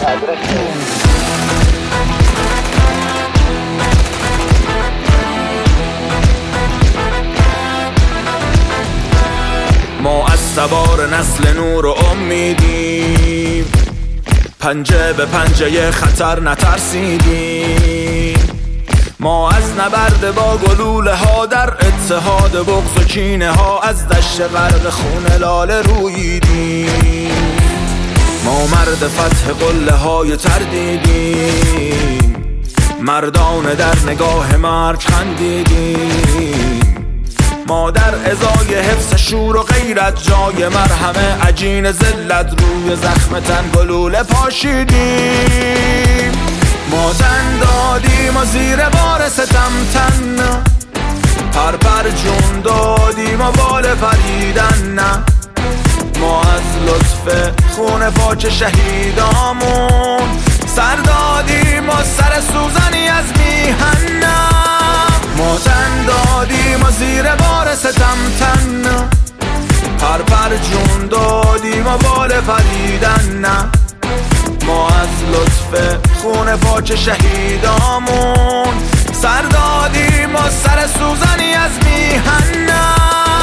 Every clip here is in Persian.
ما از سوار نسل نور و امیدیم، پنجه به پنجه خطر نترسیدیم. ما از نبرد با گلوله ها در اتحاد بغض و کینه ها از دشت غرق خون لاله رویدیم. ما مرد فتح قله های تردیدیم، مردان در نگاه مرگ خندیدیم. ما در ازای حفظ شور و غیرت جای مرهم عجین ذلت روی زخم تن گلوله پاشیدیم. ما تن دادیم و زیر بار ستم تن پر پر جون دادیم و بال پریدن نه. ما از لطف خون پاک شهیدامون سر دادیم و سر سوزنی از میهن نه. ما تن دادیم و زیر بار ستم تن پر پر جون دادیم و بال پریدن نه. ما از لطف خون پاک شهیدامون سر دادیم و سر سوزنی از میهن نه.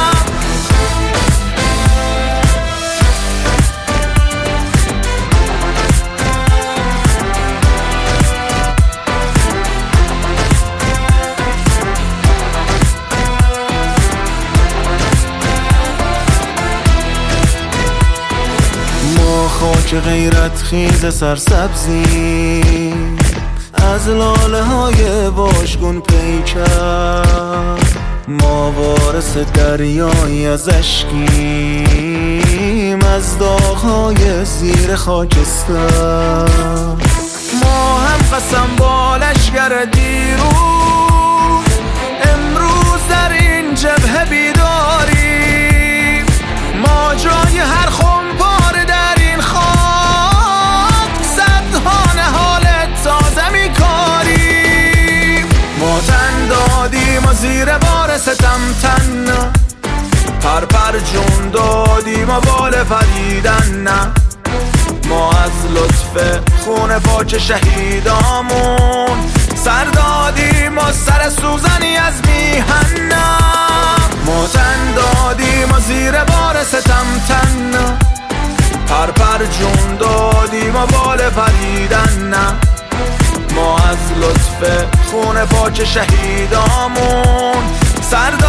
خاک غیرت خیز سرسبزی از لاله های باشگون پیکر. ما وارث دریایی از اشکیم از داغ‌های زیر خاکستر. ما هم قسم با لشگر دیروز امروز در این جبهه بیداریم. ما جای هر خمپاره در این خاک صدها نهال تازه می‌کاریم. ما تن دادیم و زیر بار ستم تن پر پر جون دادیم و بال پریدن نه. ما از لطف خون پاک شهیدامون سر دادیم و سر سوزنی از میهن نه. ما تن دادیم و زیر بار ستم تن پر پر جون دادیم و بال پریدن نه. ما از لطف خون پاک شهیدامون سر